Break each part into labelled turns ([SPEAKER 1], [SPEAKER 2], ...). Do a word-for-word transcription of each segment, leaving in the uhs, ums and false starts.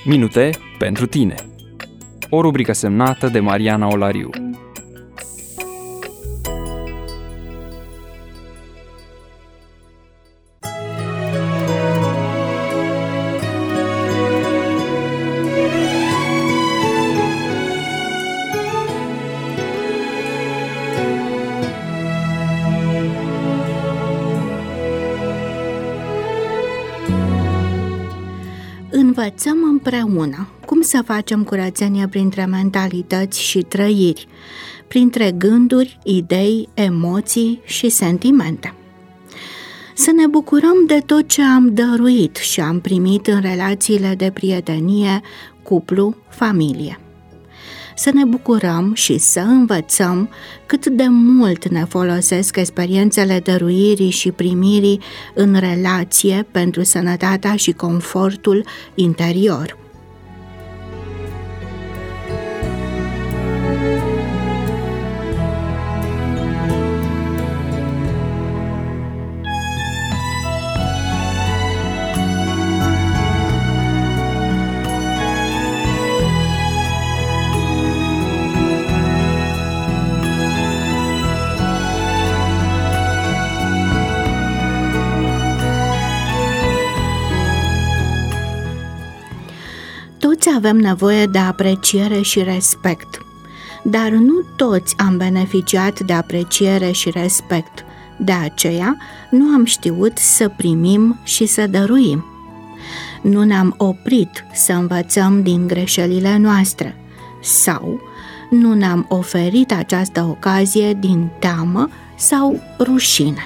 [SPEAKER 1] Minute pentru tine. O rubrică semnată de Mariana Olariu.
[SPEAKER 2] Învățăm împreună cum să facem curățenie printre mentalități și trăiri, printre gânduri, idei, emoții și sentimente. Să ne bucurăm de tot ce am dăruit și am primit în relațiile de prietenie, cuplu, familie. Să ne bucurăm și să învățăm cât de mult ne folosesc experiențele dăruirii și primirii în relație pentru sănătatea și confortul interior. Toți avem nevoie de apreciere și respect, dar nu toți am beneficiat de apreciere și respect. De aceea, nu am știut să primim și să dăruim. Nu ne-am oprit să învățăm din greșelile noastre sau nu ne-am oferit această ocazie din teamă sau rușine.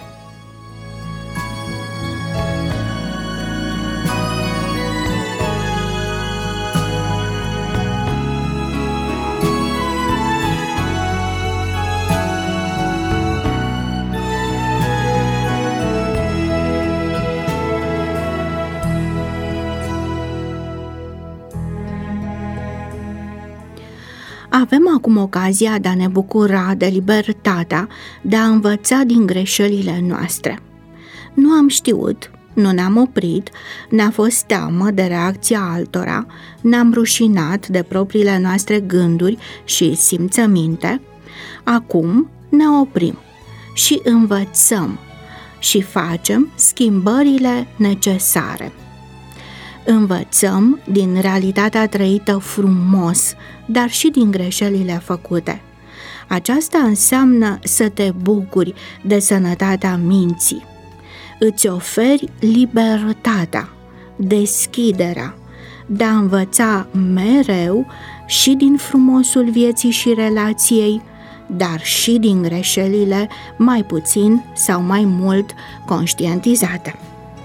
[SPEAKER 2] Avem acum ocazia de a ne bucura de libertatea de a învăța din greșelile noastre. Nu am știut, nu ne-am oprit, ne-a fost teamă de reacția altora, ne-am rușinat de propriile noastre gânduri și simțăminte. Acum ne oprim și învățăm și facem schimbările necesare. Învățăm din realitatea trăită frumos, dar și din greșelile făcute. Aceasta înseamnă să te bucuri de sănătatea minții. Îți oferi libertatea, deschiderea de a învăța mereu și din frumosul vieții și relației, dar și din greșelile mai puțin sau mai mult conștientizate.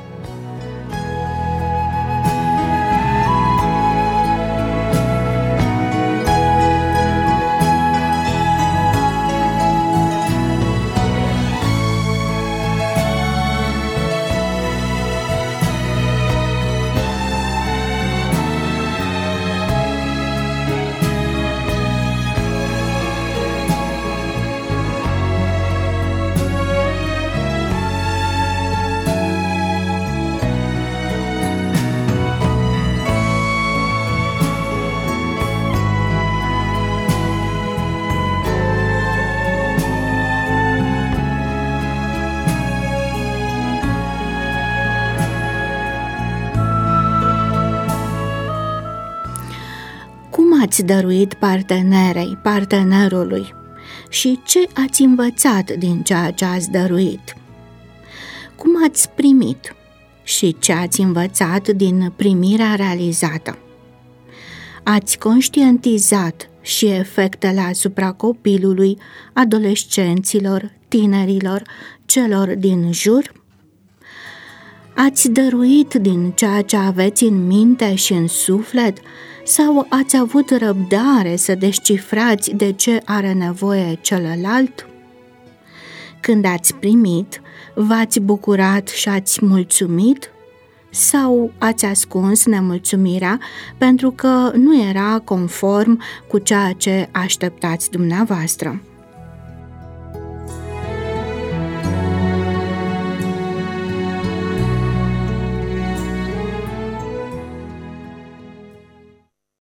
[SPEAKER 2] Cum ați dăruit partenerei, partenerului și ce ați învățat din ceea ce ați dăruit? Cum ați primit și ce ați învățat din primirea realizată? Ați conștientizat și efectele asupra copilului, adolescenților, tinerilor, celor din jur? Ați dăruit din ceea ce aveți în minte și în suflet sau ați avut răbdare să descifrați de ce are nevoie celălalt? Când ați primit, v-ați bucurat și ați mulțumit? Sau ați ascuns nemulțumirea pentru că nu era conform cu ceea ce așteptați dumneavoastră?